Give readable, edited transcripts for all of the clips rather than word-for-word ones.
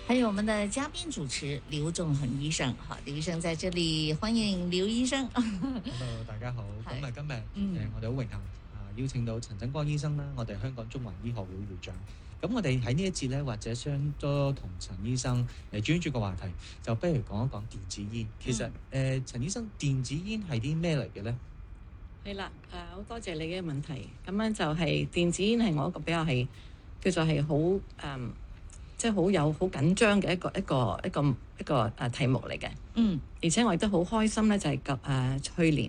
还有我们的嘉宾主持劉仲恒醫生。好，劉醫生在這裡，歡迎劉醫生。 Hello， 大家好。咁今日我哋好榮幸邀請到陳振光醫生啦，我哋香港中華醫學會會長。咁我哋喺呢一節咧，或者想多同陳醫生專注個話題，就不如講一講電子煙。其實陳醫生，電子煙係啲咩嚟嘅咧？ 係啦，好多謝你嘅問題。咁樣就係電子煙係我一個比較係叫做係好即係好緊張嘅一個題目嚟嘅。而且我亦都好開心咧，就係去年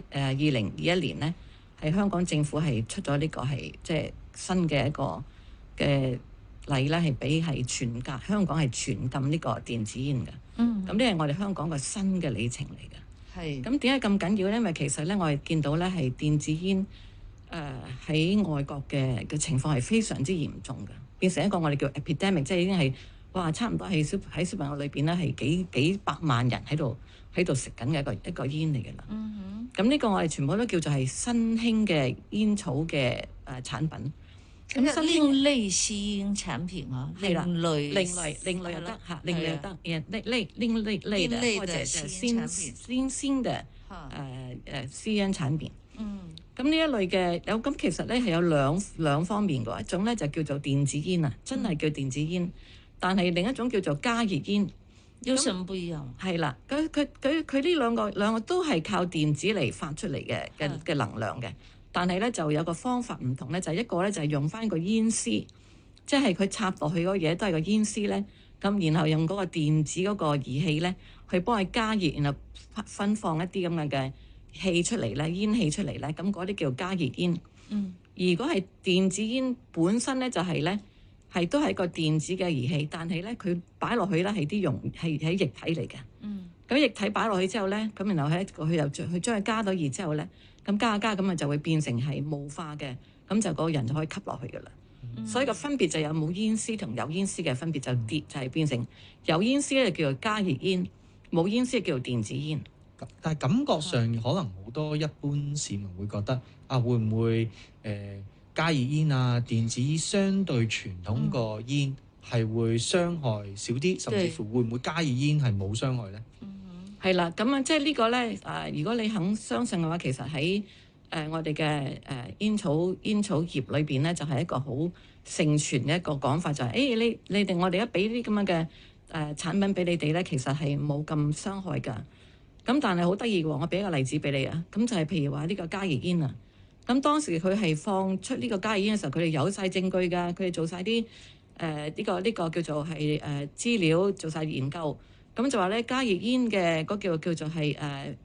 2021年咧，係香港政府係出咗呢個係即係新嘅一個嘅例咧，係俾係香港係全禁呢個電子煙嘅。咁呢係我哋香港個新嘅里程嚟嘅。係。咁點解咁緊要咧？因為其實咧，我哋見到咧係電子煙喺外國嘅情況係非常之嚴重嘅。變成一個我哋叫 epidemic， 即係已經係差唔多係喺小朋友裏邊咧係幾百萬人喺度食緊嘅一個煙嚟嘅啦。咁呢個我哋全部都叫做係新興嘅煙草嘅產品。 咁另類吸煙產品啊， 另類又得嚇，另類又得，另類的或者係新興嘅吸煙產品。咁呢一類嘅咁其實咧係有兩方面嘅，一種咧就叫做電子煙啊，真係叫電子煙，但係另一種叫做加熱煙。 有什麼不一樣？ 係啦，佢呢兩個都係靠電子嚟發出嚟嘅能量嘅，但係咧就有個方法唔同咧，就一個咧就係用翻個煙絲，即係佢插落去嗰嘢都係個煙絲咧，咁然後用嗰個電子嗰個儀器咧去幫佢加熱，然後分放一啲咁樣嘅氣出嚟咧，煙氣出嚟咧，咁嗰啲叫加熱煙。如果係電子煙本身咧，就係咧都係個電子嘅儀器，但係咧佢擺落去咧係液體嚟嘅。咁液體擺落去之後咧，咁然後佢又去將佢加到熱之後咧，咁加咁啊就會變成係霧化嘅，咁就個人就可以吸落去噶啦。所以個分別就有冇煙絲同有煙絲嘅分別就係變成有煙絲咧就叫做加熱煙，冇煙絲叫做電子煙。 但係感覺上可能好多一般市民會覺得會唔會加熱煙電子煙相對傳統個煙係會傷害少啲，甚至乎會唔會加熱煙係冇傷害咧？ 係啦，咁即係呢個咧如果你肯相信嘅話，其實喺我哋嘅煙草業裏邊咧，就係一個好盛傳嘅一個講法，就係你哋我哋一俾啲咁樣嘅產品俾你哋咧，其實係冇咁傷害㗎。咁但係好得意嘅喎，我俾一個例子俾你啊。咁就係譬如話呢個加熱煙啊。咁當時佢係放出呢個加熱煙嘅時候，佢哋有晒證據㗎，佢哋做晒啲呢個叫做係資料，做晒研究。咁就話咧加熱煙嘅嗰叫做係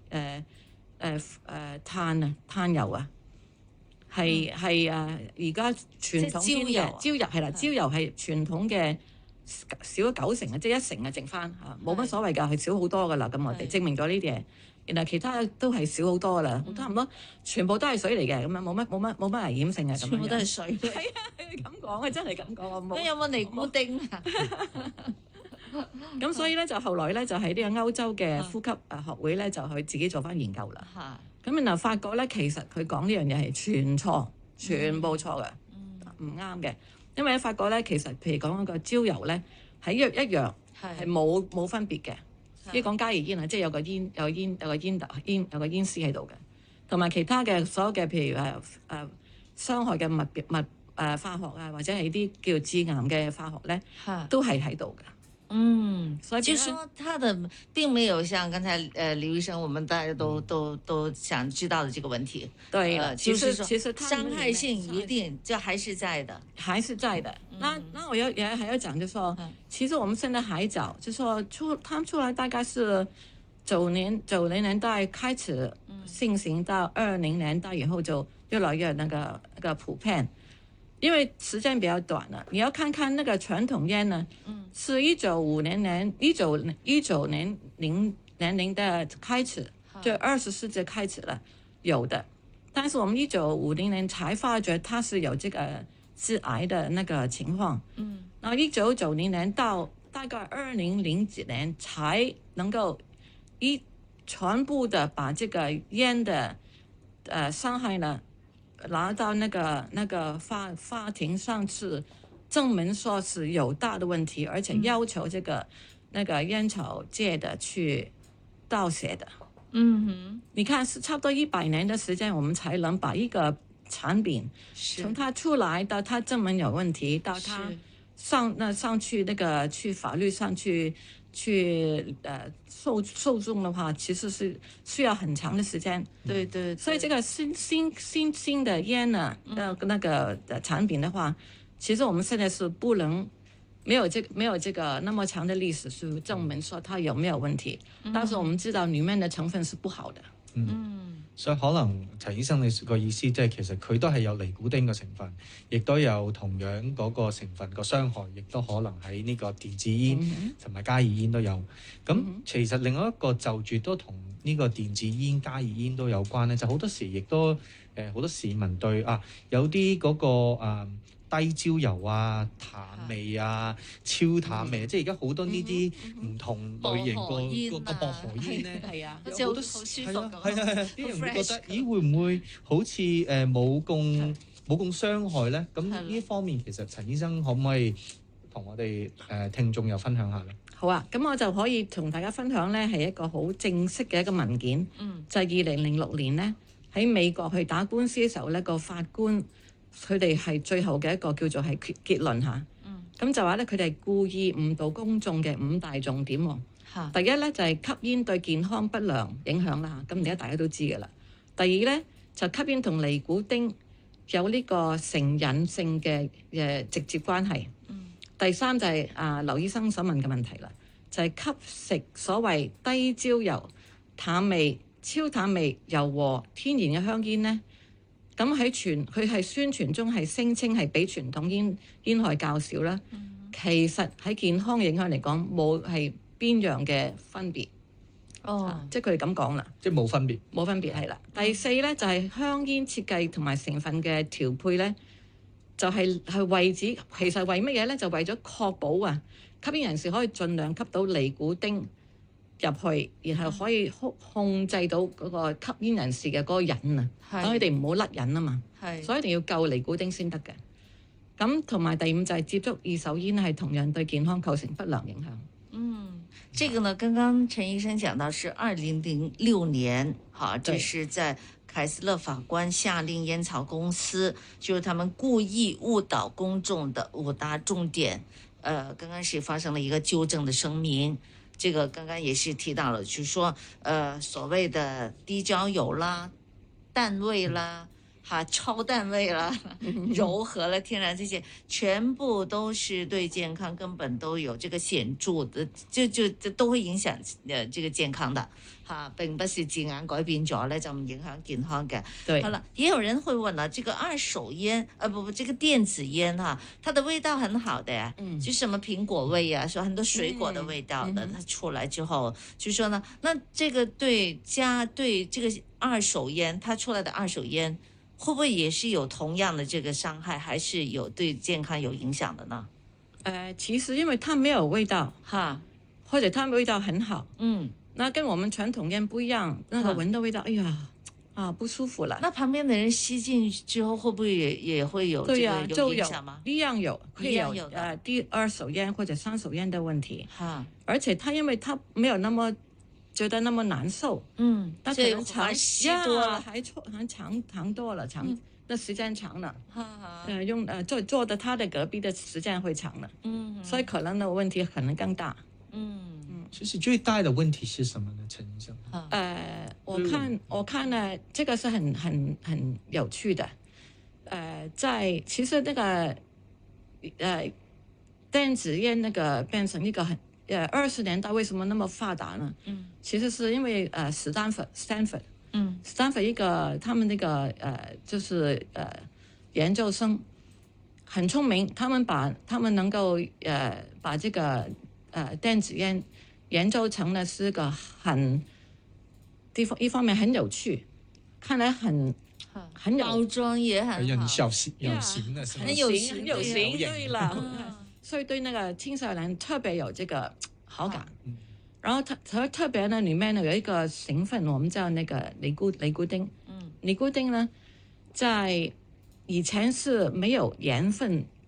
碳油啊，係而家傳統煙嘅焦油係啦，焦油係傳統嘅少咗90%，即係1成剩翻嚇，冇乜所謂㗎，係少好多㗎啦。咁我哋證明咗呢啲嘢，然後其他都係少好多㗎啦，差唔多全部都係水嚟嘅，咁樣冇乜危險性嘅， 全部都係水。 係啊，咁講啊，真係咁講。 咁有冇尼古丁啊？ 咁所以咧就後來咧就喺呢個歐洲嘅呼吸學會咧就去自己做翻研究啦。咁然後發覺咧其實佢講呢樣嘢係全部錯嘅，唔啱嘅。因為發覺咧其實譬如講嗰個焦油咧係一樣係冇分別嘅。呢講加熱煙啊，即係有個煙絲喺度嘅，同埋其他嘅所有嘅譬如傷害嘅物化學啊，或者係啲叫致癌嘅化學咧，都係喺度嘅。 所以就是說它的並沒有像剛才劉醫生我們大家都想知道的這個問題。 對了，其實傷害性一定就還是在的， 還是在的。那我還要講，就說其實我們現在還早，就說他們出來大概是90年代開始盛行，到20年代以後就越來越那個普遍。因為時間比較短了，你要看看那個傳統煙呢，是1950年的開始，就20世紀開始了有的，但是我們1950年才發覺它是有這個致癌的那個情況，然後1990年到大概2000幾年才能夠全部的把這個煙的傷害呢拿到那個法庭上去证明说是有大的问题，而且要求这个、那个烟草界的去道歉的。你看是差不多100年的时间，我们才能把一个产品从它出来到它证明有问题，到它上去那个去法律上去受众的话，其实是需要很长的时间。 对， 所以这个新的烟呢，那个产品的话，其实我们现在是不能没有这个那么长的历史去证明说它有没有问题，但是我们知道裡面的成分是不好的。 所以可能陳醫生你個意思即係其實佢都係有尼古丁嘅成分，亦都有同樣嗰個成分個傷害，亦都可能喺呢個電子煙同埋加熱煙都有。咁其實另外一個就住都同呢個電子煙、加熱煙都有關咧，就好多時亦都好多市民對有啲嗰個低焦油啊、淡味啊、超淡味，即係而家好多呢啲唔同類型個薄荷煙咧， 係啊，好似好舒服咁。 係，啲人會覺得，咦會唔會好似冇咁傷害咧？咁呢一方面其實陳醫生可唔可以同我哋聽眾又分享下咧？ 好啊，咁我就可以同大家分享咧，係一個好正式嘅一個文件，就係2006年咧喺美國去打官司嘅時候咧，個法官佢哋係最後嘅一個叫做係結論嚇。咁就話咧，佢哋係故意誤導公眾嘅5大重點喎。第一咧就係吸煙對健康不良影響啦，咁而家大家都知㗎啦。第二咧就吸煙同尼古丁有呢個成癮性嘅直接關係。第三就係劉醫生所問嘅問題啦，就係吸食所謂低焦油、淡味、超淡味、柔和、天然嘅香煙咧。咁佢係宣傳中係聲稱係比傳統煙害較少啦，其實喺健康影響嚟講冇係邊樣嘅分別。即係佢哋咁講啦， 即係冇分別。 冇分別係啦。第四咧就係香煙設計同埋成分嘅調配咧，就係為止其實為乜嘢咧？就為咗確保吸煙人士可以盡量吸到尼古丁入去，然後可以控制到嗰個吸煙人士嘅嗰個癮等佢哋唔好甩癮啊嘛。所以一定要夠尼古丁先得嘅。咁同埋第五就係接觸二手煙係同樣對健康構成不良影響。 這個呢，剛剛陳醫生講到是2006年，這是在凱斯勒法官下令煙草公司，就是他們故意誤導公眾的5大重點。剛剛是發生了一個糾正的聲明。這個剛剛也是提到了，就是說，所謂的低焦油啦、淡味啦、超淡味啦、柔和了、天然這些，全部都是對健康根本都有這個顯著的，就都會影響這個健康的。並不是字眼改變咗咧就唔影響健康嘅。 對， 好了，也有人會問了，這個二手煙，這個電子煙它的味道很好的，就什麼蘋果味啊，說很多水果的味道的，它出來之後，就說呢，那這個對這個二手煙，它出來的二手煙，會不會也是有同樣的這個傷害，還是有對健康有影響的呢？ 其實因為它沒有味道，或者它味道很好，那跟我們傳統煙不一樣，那個聞到味道，哎呀，不舒服了。 那旁邊的人吸進去之後，會不會也會有這個有影響嗎？ 一樣有，會有第二手煙或者三手煙的問題。而且他因為他沒有那麼覺得那麼難受，但可能長吸多了，還長多了，那時間長了，坐在他的隔壁的時間會長了，所以可能的問題可能更大。 其實最大的問題是什麼呢，陳醫生？ 我看呢，這個是很有趣的。其實那個電子煙那個變成一個20年代為什麼那麼發達呢？其實是因為Stanford 一個他們那個就是研究生很聰明，他們能夠把這個電子煙研究成呢是個一方面很有趣，看來很有包裝也很好， 有型的， 很有型， 對了，所以對那個青少年特別有這個好感。然後特別呢，裡面呢有一個成分，我們叫那個尼古丁。尼古丁呢，在以前是沒有鹽分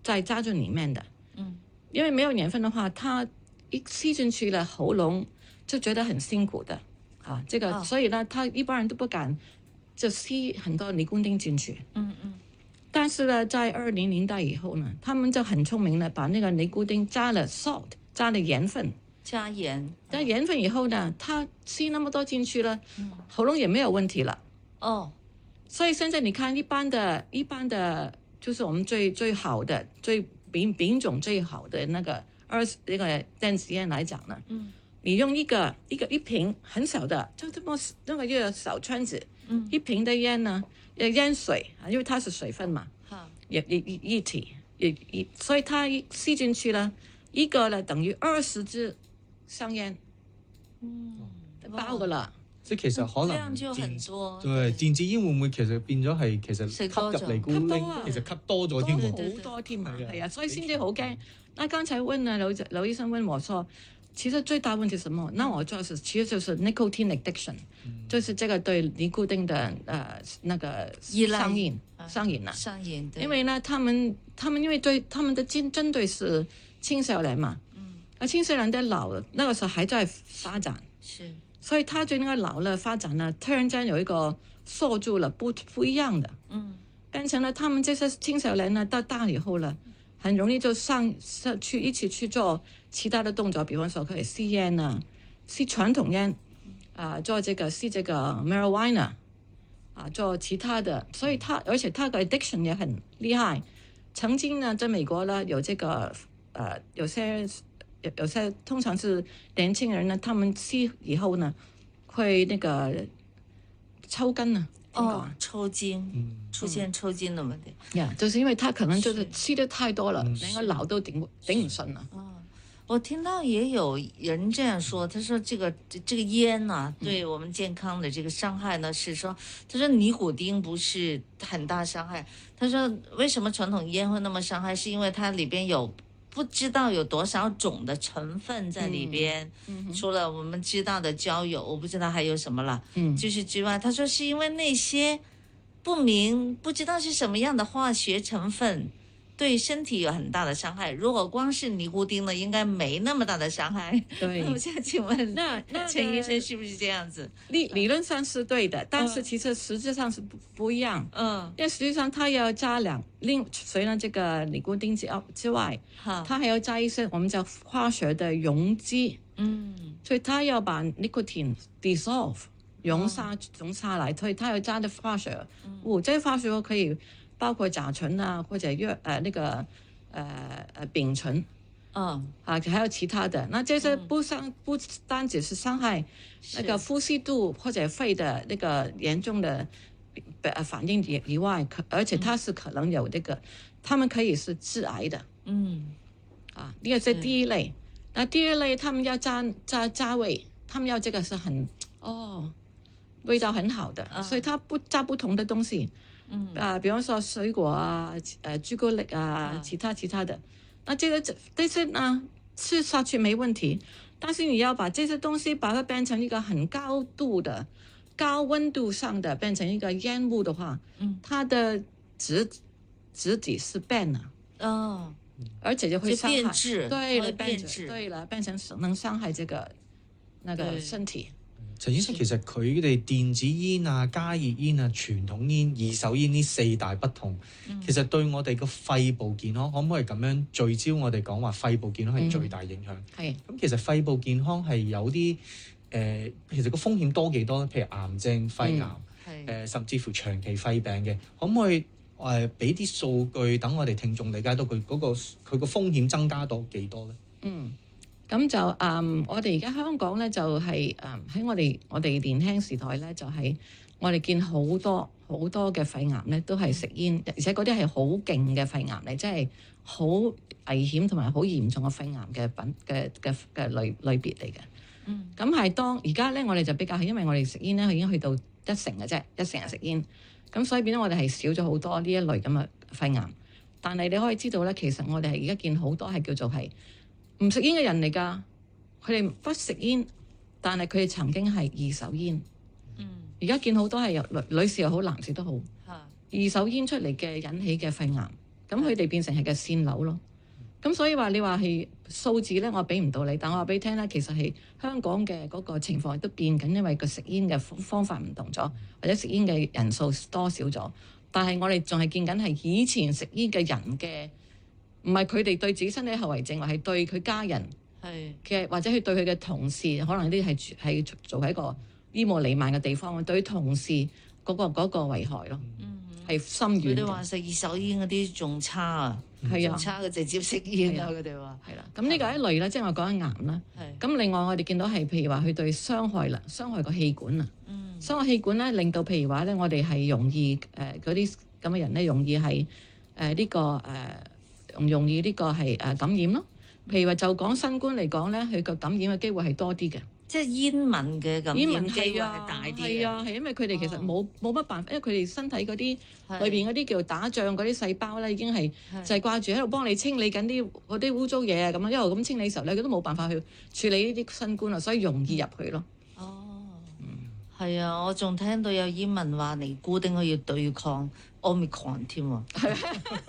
在扎住裡面的。因為沒有鹽分的話，它一吸進去了喉嚨就覺得很辛苦的這個所以呢，他一般人都不敢就吸很多尼古丁進去。但是呢，在20年代以後呢，他們就很聰明了，把那個尼古丁加了 salt， 加了鹽分。 加鹽， 加鹽分以後呢，它吸那麼多進去了，喉嚨也沒有問題了。所以現在你看一般的，就是我們最好的、最品種最好的那個那個電子煙來講呢，你用一瓶很小的，就這麼那個一個小圈子，一瓶的煙呢，煙水，因為它是水分嘛，液體，所以它一吸進去了，一個呢等於20支香煙，包㗎啦。 即係其實可能電子煙會唔會其實變咗係其實吸入尼古丁，其實吸多咗添喎， 好多添啊，係啊，所以先至好驚。那剛才問啊劉醫生問我說，其實最大問題是什麼？那我就是其實就是 nicotine addiction，就是這個對尼古丁的那個上癮啊， 上癮。 因為呢，他們因為對他們的針對是青少年嘛，青少年的腦那個時候還在發展，所以他對那個腦的發展呢，突然間有一個鎖住了，不一樣的，變成了他們這些青少年呢，到大以後呢，很容易就一起去做其他的動作，比方說可以吸煙啊，吸傳統煙，做吸這個 marijuana，做其他的，所以而且他的 addiction 也很厲害。曾經呢，在美國呢，有這個有些通常是年輕人呢，他們吸以後呢，會那個抽筋啊， 抽筋，出現抽筋的問題。 就是因為他可能就是吸得太多了，連個腦都頂唔順了。 我聽到也有人這樣說，他說這個煙啊，對我們健康的這個傷害呢，是說，他說尼古丁不是很大傷害，他說為什麼傳統煙會那麼傷害，是因為它裏邊有不知道有多少種的成分在裏邊，除了我們知道的焦油，我不知道還有什麼了，就是之外，他說是因為那些不知道是什麼樣的化學成分對身體有很大的傷害，如果光是尼古丁呢，應該沒那麼大的傷害。 對， 我想請問那陳醫生是不是這樣子？ 理論上是對的，但是其實實際上是不一樣。因為實際上它要加除了這個尼古丁之外，它還要加一些我們叫化學的溶劑。所以它要把 nicotine dissolve 溶下來，所以它要加的化學物，這些化學物可以包括甲醇啊，或者那個丙醇，還有其他的。那這些不單只是傷害那個呼吸道或者肺的那個嚴重的反應以外，而且它是可能有那個，他們可以是致癌的。呢個是第一類。那第二類，他們要加味，他們要這個是很味道很好的，所以它加不同的東西。比方說水果啊，朱古力啊，其他的，那這些呢吃下去沒問題，但是你要把這些東西把它變成一個很高溫度上的變成一個煙霧的話，它的質地是變了，而且就會傷害， 變質， 對了，變成能傷害這個那個身體。 陳醫生，其實佢哋電子煙啊、加熱煙啊、傳統煙、二手煙呢四大不同，其實對我哋個肺部健康，可唔可以咁樣聚焦我哋講話肺部健康係最大影響？咁其實肺部健康係有啲其實個風險多幾多？譬如癌症、肺癌，甚至乎長期肺病嘅，可唔可以俾啲數據等我哋聽眾理解到佢個風險增加到幾多咧？ 咁就我哋而家香港咧就係喺我哋年輕時代咧就係我哋見好多嘅肺癌咧都係食煙，而且嗰啲係好勁嘅肺癌嚟，即係好危險同埋好嚴重嘅肺癌嘅類別嚟嘅。咁係當而家咧我哋就比較係因為我哋食煙咧已經去到1成嘅啫，1成人食煙，咁所以變咗我哋係少咗好多呢一類咁嘅肺癌。但係你可以知道咧，其實我哋係而家見好多係叫做係唔食煙嘅人嚟㗎，佢哋不食煙，但係佢哋曾經係二手煙。而家見好多係女士又好，男士都好，二手煙出嚟嘅引起嘅肺癌咁佢哋變成係個線瘤咯。咁所以話你話係數字咧，我俾唔到你，但我話俾你聽咧，其實係香港嘅嗰個情況都變緊，因為個食煙嘅方法唔同咗，或者食煙嘅人數多少咗。但係我哋仲係見緊係以前食煙嘅人嘅，唔係佢哋對自己身體後遺症，或係對佢家人嘅，或者佢對佢嘅同事，可能啲係做喺一個煙霧瀰漫嘅地方，對同事嗰個危害咯，係深遠。 佢哋話食二手煙嗰啲仲差啊，仲差嘅直接食煙啊，佢哋話係啦。咁呢個一類啦，即係我講緊癌啦。咁另外我哋見到係譬如話佢對傷害個氣管啊，傷害氣管咧，令到譬如話咧，我哋係容易嗰啲咁嘅人咧，容易係容易呢個係感染咯。譬如話就講新冠嚟講咧，佢個感染嘅機會係多啲嘅， 即係煙民嘅感染機會係大啲嘅。 係因為佢哋其實冇乜辦法，因為佢哋身體嗰啲裏邊嗰啲叫打仗嗰啲細胞咧，已經係就係掛住喺度幫你清理緊嗰啲污糟嘢啊，咁樣一路咁清理嘅時候咧，佢都冇辦法去處理呢啲新冠啊，所以容易入去咯。 係啊，我仲聽到有煙民話尼姑點解要對抗 Omicron 添喎？ 係啊，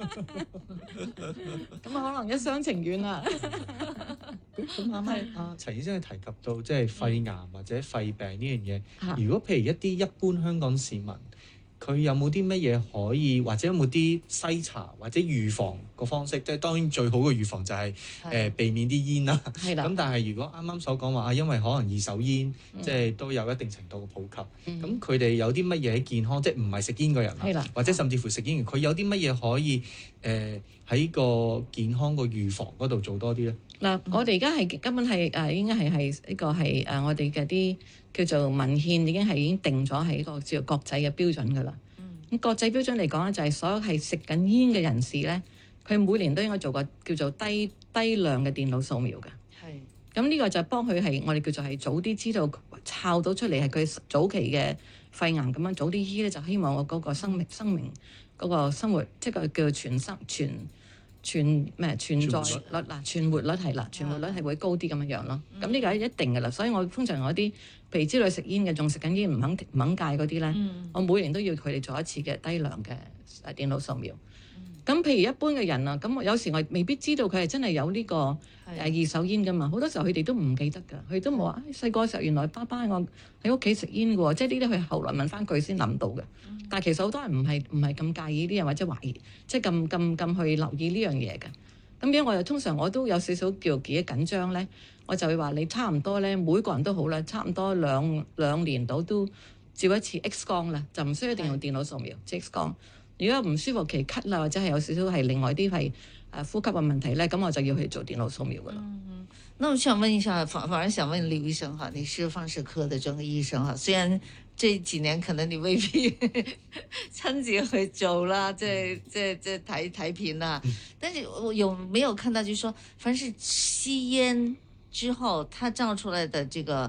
咁可能一廂情願啦。 咁啱啱陳醫生提及到即係肺癌或者肺病呢樣嘢，如果譬如一啲一般香港市民，佢有冇啲乜嘢可以，或者有冇啲篩查或者預防個方式？即係當然最好嘅預防就係避免啲煙啦。咁但係如果啱啱所講話因為可能二手煙即係都有一定程度嘅普及，咁佢哋有啲乜嘢健康，即係唔係食煙嘅人或者甚至乎食煙嘅，佢有啲乜嘢可以喺個健康個預防嗰度做多啲咧？ 嗱，我哋而家係根本係應該係呢個係我哋嘅啲叫做文獻已經定咗係一個叫國際嘅標準㗎啦。咁國際標準嚟講咧，就係所有係食緊煙嘅人士咧，佢每年都應該做個叫做低量嘅電腦掃描嘅。咁呢個就幫佢係我哋叫做係早啲知道抄到出嚟係佢早期嘅肺癌咁樣早啲醫咧，就希望我嗰個生命嗰個生活即係個叫做存在率嗱，存活率係啦，存活率係會高啲咁樣咯。咁呢個係一定㗎啦。所以我通常我啲譬如知道食煙嘅，仲食緊煙唔肯戒嗰啲咧，我每年都要佢哋做一次嘅低量嘅電腦掃描。咁譬如一般嘅人啊，咁有時我未必知道佢係真係有呢個二手煙㗎嘛。好多時候佢哋都唔記得㗎，佢都冇話細個時候原來爸爸我喺屋企食煙㗎喎，即係呢啲佢後來問翻佢先諗到嘅。但係其實好多人唔係咁介意呢樣，或者懷疑，即係咁去留意呢樣嘢嘅。咁樣我又通常我都有少少叫幾緊張咧，我就會話你差唔多咧，每個人都好啦，差唔多兩年到都照一次 X 光啦，就唔需要一定用電腦掃描，即 X 光。如果唔舒服期咳啦，或者係有少少係另外啲係呼吸嘅問題咧，咁我就要去做電腦掃描㗎啦。 那我想問一下，反而想問劉醫生哈，你是放射科的專科醫生哈，雖然這幾年可能你未必親自去做啦，即係睇片啦，但是我有沒有看到，就是說，凡是吸煙之後，它照出來的這個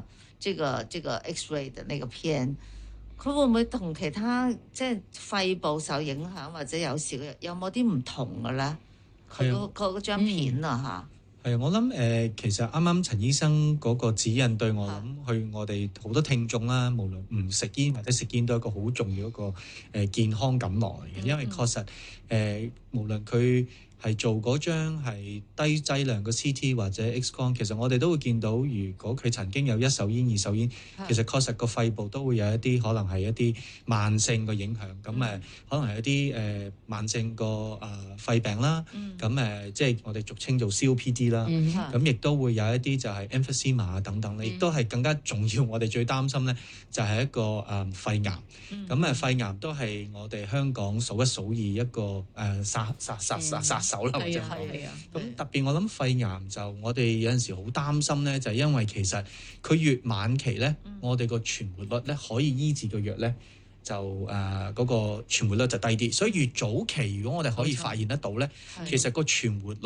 X-ray 的那個片，佢會唔會同其他即係肺部受影響，或者有時有冇啲唔同嘅咧？佢嗰張片啊嚇。 係，我諗其實啱啱陳醫生嗰個指引對我諗去我哋好多聽眾啦，無論唔食煙或者食煙都係一個好重要一個健康感來嘅，因為確實無論佢係做嗰張係低劑量嘅 CT 或者 X 光，其實我哋都會見到，如果佢曾經有一手煙、二手煙，其實確實個肺部都會有一啲可能係一啲慢性嘅影響。咁可能係一啲慢性個肺病啦。咁即係我哋俗稱做 COPD 啦。咁亦都會有一啲就係 emphysema 等等咧，亦都係更加重要。我哋最擔心咧就係一個肺癌。咁肺癌都係我哋香港數一數二一個殺手啦，或者咁特別，我諗肺癌就我哋有陣時好擔心咧，就係因為其實佢越晚期咧，我哋個存活率咧可以醫治嘅藥咧就嗰個存活率就低啲，所以越早期如果我哋可以發現得到咧，其實個存活率咧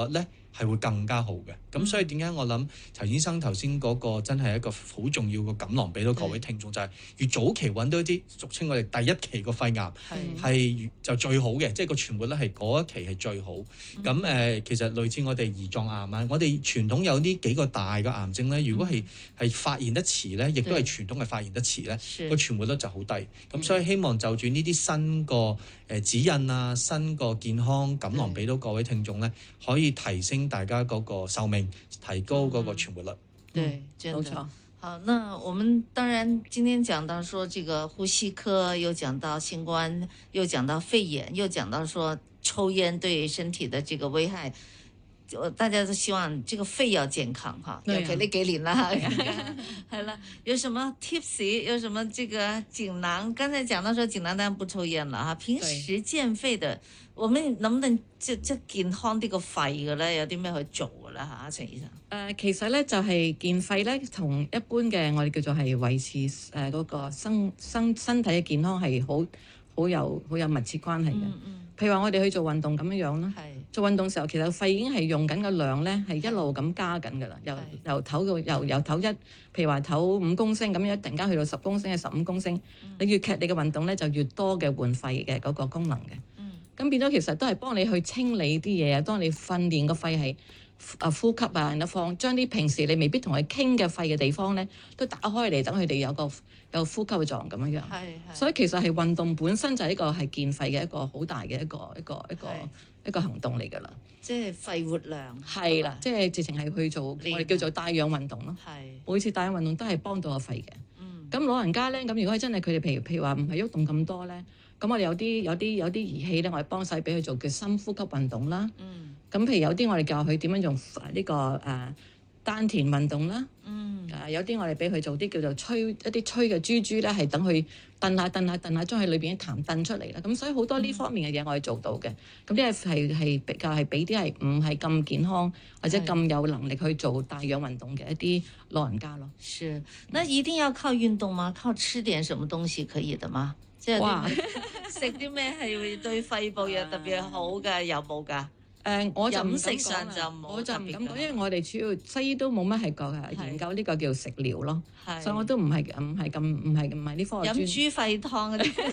係會更加好嘅。咁所以點解我諗陳醫生頭先嗰個真係一個好重要嘅錦囊俾到各位聽眾，就係越早期揾到一啲俗稱我哋第一期個肺癌係就最好嘅，即係個存活率係嗰一期係最好。咁其實類似我哋胰臟癌啊，我哋傳統有呢幾個大嘅癌症咧，如果係發現得遲咧，亦都係傳統嘅發現得遲咧，個存活率就好低。咁所以希望就住呢啲新個指引啊，新個健康錦囊俾到各位聽眾咧，可以提升大家嗰個壽命，提高嗰個存活率。 對，真的。 冇錯。 好，那我們當然今天講到說這個呼吸科，又講到新冠，又講到肺炎，又講到說抽煙對身體的這個危害。大家都希望這個肺要健康哈，尤其呢幾年啦，係啦，有什麼 tips？ 有什麼這個錦囊？剛才講到說錦囊當然不抽煙啦，哈，平時健肺的，我們能不能即健康啲個肺嘅咧？有啲咩去做嘅咧？嚇，陳醫生。 其實咧就係健肺咧，同一般嘅我哋叫做係維持嗰個身體嘅健康係好有密切關係嘅。譬如話我哋去做運動咁樣啦，做運動時候其實肺已經係用緊個量咧，係一路咁加緊㗎啦。由唞到由唞譬如話唞5公升咁樣，突然間去到10公升、15公升，你越劇烈嘅運動咧，就越多嘅換肺嘅嗰個功能嘅。咁變咗其實都係幫你去清理啲嘢啊，當你訓練個肺係呼吸啊，然後將啲平時你未必同佢傾嘅肺嘅地方咧，都打開嚟，等佢哋有呼吸嘅作用咁樣樣。所以其實係運動本身就係一個係健肺嘅一個好大嘅一個行動嚟㗎啦。 即係肺活量。 係啦，即係直情係去做我哋叫做帶氧運動咯。每次帶氧運動都係幫到個肺嘅。咁老人家咧，咁如果係真係佢哋譬如話唔係喐動咁多咧，咁我哋有啲儀器咧，我哋幫手俾佢做叫深呼吸運動啦。咁譬如有啲我哋教佢點樣用呢個丹田運動啦。有啲我哋俾佢做啲叫做吹嘅珠珠咧，係等佢蹬下，將佢裏邊啲痰蹬出嚟啦。咁所以好多呢方面嘅嘢我哋做到嘅。咁呢係比較係俾啲係唔係咁健康或者咁有能力去做帶氧運動嘅一啲老人家咯。 是，那一定要靠運動嗎？靠吃點什麼東西可以的嗎？即係食啲咩係會對肺部有特別好嘅？有冇㗎？ 我就飲食上就冇， 我就唔敢講，因為我哋主要西醫都冇乜係講研究呢個叫食療咯，所以我都唔係呢科學專。飲豬肺湯嗰啲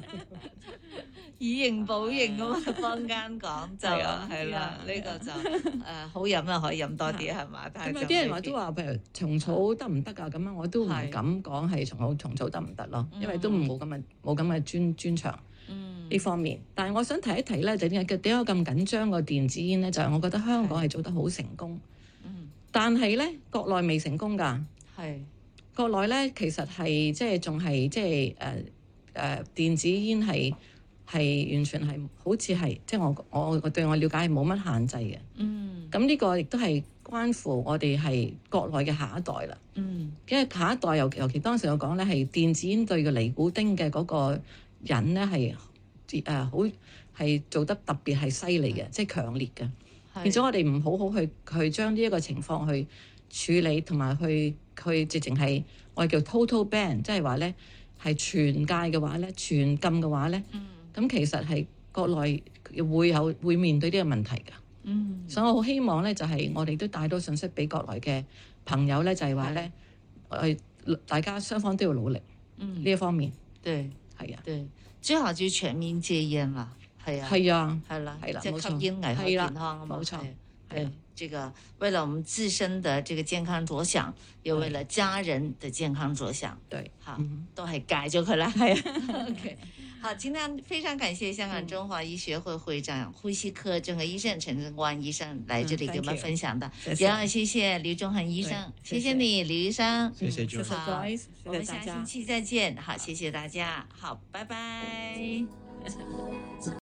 以形補形咁嘛，坊間講就係啦，呢個就好飲啊，可以飲多啲係嘛？咁有啲人話都話譬如蟲草得唔得啊？咁樣我都唔敢講係蟲草得唔得咯，因為都冇咁嘅專長。呢方面，但係我想提一提咧，就點解咁緊張個電子煙咧？就係我覺得香港係做得好成功，但係咧國內未成功㗎。國內咧其實係即係仲係即係電子煙係完全係好似係即係我對我了解係冇乜限制嘅。咁呢個亦都係關乎我哋係國內嘅下一代啦。因為下一代尤其當時我講咧係電子煙對個尼古丁嘅嗰個人咧係。好係做得特別係犀利嘅，即係強烈嘅。變咗我哋唔好好去將呢一個情況去處理，同埋去直情係我哋叫 total ban， 即係話咧係全戒嘅話咧，全禁嘅話咧，咁其實係國內會面對呢個問題㗎。所以我好希望咧，就係我哋都帶多信息俾國內嘅朋友咧，就係話咧，大家雙方都要努力呢一方面。 對， 係啊， 對。最好就全面戒煙啦，係啊，係啦，即係吸煙危害健康啊嘛， 冇錯， 對，這個為了我們自身的這個健康着想，又為了家人的健康着想， 對， 好，都係戒咗佢啦，係啊 ，OK， 好，今天非常感謝香港中華醫學會會長、呼吸科專科醫生陳正光醫生來這裡給我們分享的，也要謝謝劉仲恆醫生，謝謝你，劉醫生， 謝謝， 好，我們下星期再見，好，謝謝大家，好，拜拜。